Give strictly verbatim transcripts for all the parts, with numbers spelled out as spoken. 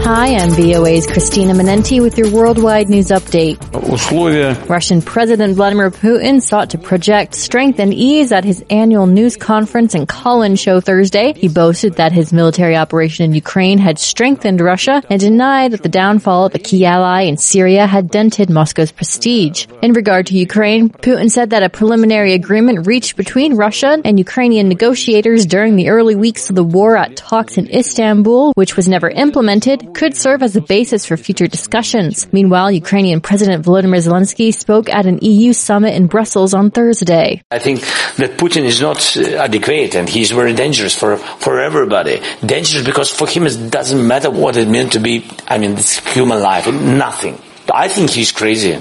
Hi, I'm V O A's Christina Manenti with your worldwide news update. Russian President Vladimir Putin sought to project strength and ease at his annual news conference and call-in show Thursday. He boasted that his military operation in Ukraine had strengthened Russia and denied that the downfall of a key ally in Syria had dented Moscow's prestige. In regard to Ukraine, Putin said that a preliminary agreement reached between Russia and Ukrainian negotiators during the early weeks of the war at talks in Istanbul, which was never implemented, could serve as a basis for future discussions. Meanwhile, Ukrainian President Volodymyr Zelensky spoke at an E U summit in Brussels on Thursday. I think that Putin is not adequate and he's very dangerous for, for everybody. Dangerous because for him it doesn't matter what it meant to be, I mean, this human life, nothing. I think he's crazy.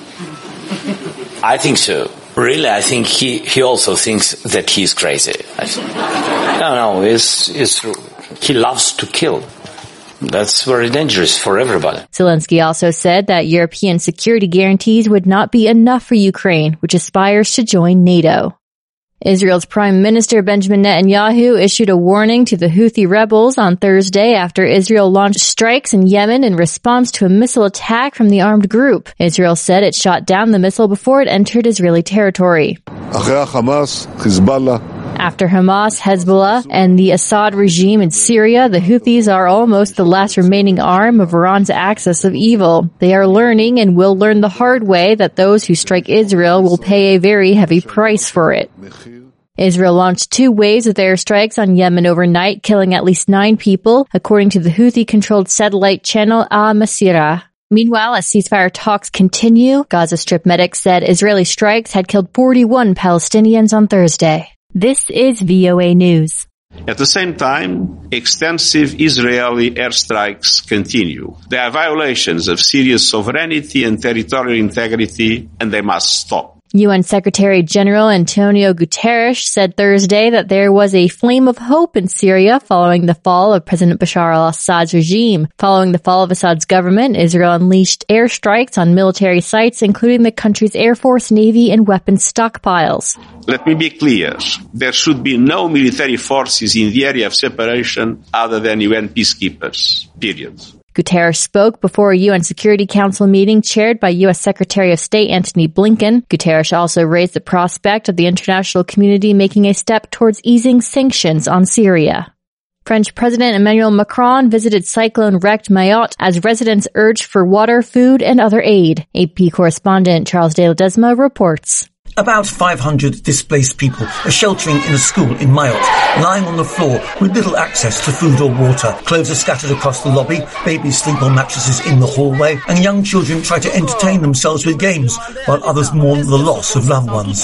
I think so. Really, I think he, he also thinks that he's crazy. No, no, it's, it's, he loves to kill. That's very dangerous for everybody. Zelensky also said that European security guarantees would not be enough for Ukraine, which aspires to join NATO. Israel's Prime Minister Benjamin Netanyahu issued a warning to the Houthi rebels on Thursday after Israel launched strikes in Yemen in response to a missile attack from the armed group. Israel said it shot down the missile before it entered Israeli territory. After Hamas, Hezbollah, and the Assad regime in Syria, the Houthis are almost the last remaining arm of Iran's axis of evil. They are learning and will learn the hard way that those who strike Israel will pay a very heavy price for it. Israel launched two waves of airstrikes on Yemen overnight, killing at least nine people, according to the Houthi-controlled satellite channel Al Masirah. Meanwhile, as ceasefire talks continue, Gaza Strip medics said Israeli strikes had killed forty-one Palestinians on Thursday. This is V O A News. At the same time, extensive Israeli airstrikes continue. They are violations of Syria's sovereignty and territorial integrity, and they must stop. U N Secretary General Antonio Guterres said Thursday that there was a flame of hope in Syria following the fall of President Bashar al-Assad's regime. Following the fall of Assad's government, Israel unleashed airstrikes on military sites, including the country's Air Force, Navy, and weapons stockpiles. Let me be clear. There should be no military forces in the area of separation other than U N peacekeepers. Period. Guterres spoke before a U N Security Council meeting chaired by U S Secretary of State Antony Blinken. Guterres also raised the prospect of the international community making a step towards easing sanctions on Syria. French President Emmanuel Macron visited cyclone-wrecked Mayotte as residents urged for water, food, and other aid. A P correspondent Charles de Ledesma reports. About five hundred displaced people are sheltering in a school in Mayotte, lying on the floor with little access to food or water. Clothes are scattered across the lobby, babies sleep on mattresses in the hallway, and young children try to entertain themselves with games, while others mourn the loss of loved ones.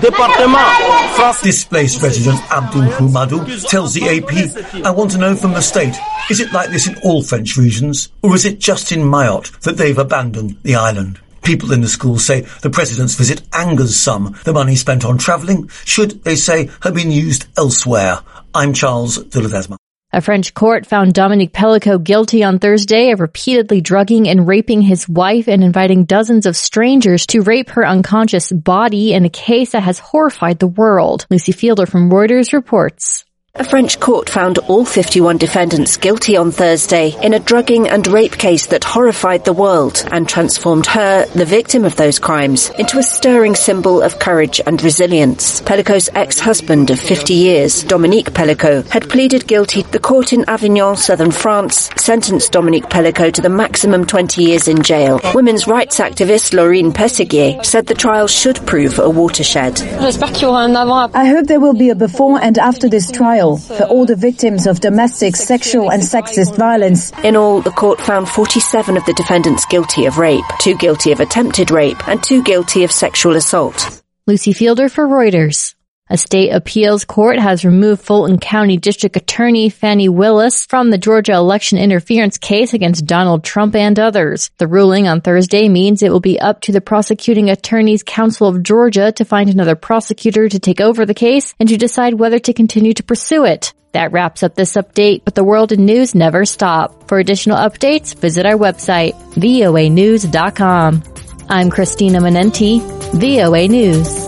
Displaced resident Abdul Humadou tells the A P, I want to know from the state, is it like this in all French regions, or is it just in Mayotte that they've abandoned the island? People in the school say the president's visit angers some. The money spent on travelling should, they say, have been used elsewhere. I'm Charles de Ledesma. A French court found Dominique Pellicot guilty on Thursday of repeatedly drugging and raping his wife and inviting dozens of strangers to rape her unconscious body in a case that has horrified the world. Lucy Fielder from Reuters reports. A French court found all fifty-one defendants guilty on Thursday in a drugging and rape case that horrified the world and transformed her, the victim of those crimes, into a stirring symbol of courage and resilience. Pellicot's ex-husband of fifty years, Dominique Pellicot, had pleaded guilty. The court in Avignon, southern France, sentenced Dominique Pellicot to the maximum twenty years in jail. Women's rights activist Laurine Pesseguier said the trial should prove a watershed. I hope there will be a before and after this trial for all the victims of domestic, sexual and sexist violence. In all, the court found forty-seven of the defendants guilty of rape, two guilty of attempted rape, and two guilty of sexual assault. Lucy Fielder for Reuters. A state appeals court has removed Fulton County District Attorney Fannie Willis from the Georgia election interference case against Donald Trump and others. The ruling on Thursday means it will be up to the Prosecuting Attorneys Council of Georgia to find another prosecutor to take over the case and to decide whether to continue to pursue it. That wraps up this update, but the world in news never stop. For additional updates, visit our website, V O A news dot com. I'm Christina Manenti, V O A News.